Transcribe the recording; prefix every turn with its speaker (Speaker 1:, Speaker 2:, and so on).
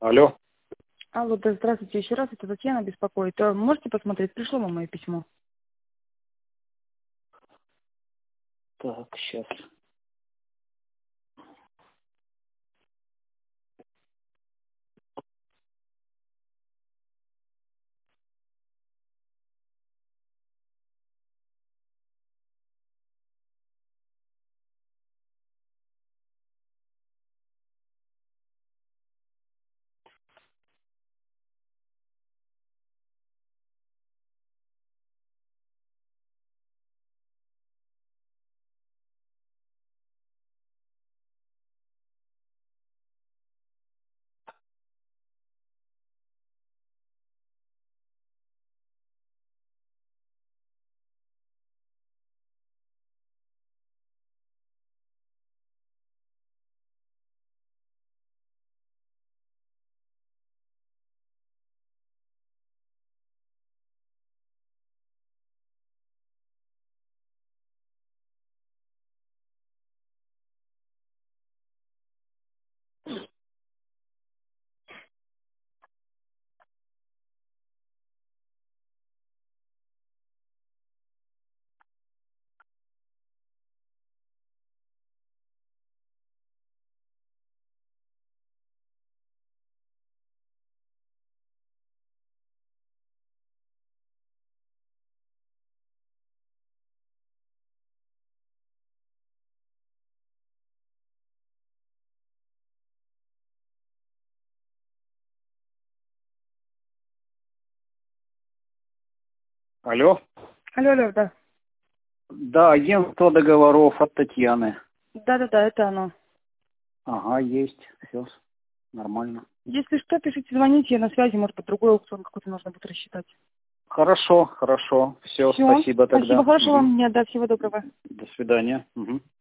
Speaker 1: Алло.
Speaker 2: Алло, да, здравствуйте еще раз, это Татьяна беспокоит. Можете посмотреть, пришло вам мое письмо?
Speaker 1: Так, сейчас. Алло.
Speaker 2: Алло, алло, да.
Speaker 1: Да, агентство договоров от Татьяны.
Speaker 2: Да-да-да, это оно.
Speaker 1: Ага, есть. Все нормально.
Speaker 2: Если что, пишите, звоните, я на связи, может быть, другой аукцион какой-то нужно будет рассчитать.
Speaker 1: Хорошо, хорошо. Все,
Speaker 2: Все,
Speaker 1: спасибо тогда.
Speaker 2: спасибо, хорошего
Speaker 1: Мгм.
Speaker 2: вам дня, да, всего доброго.
Speaker 1: До свидания. Мгм.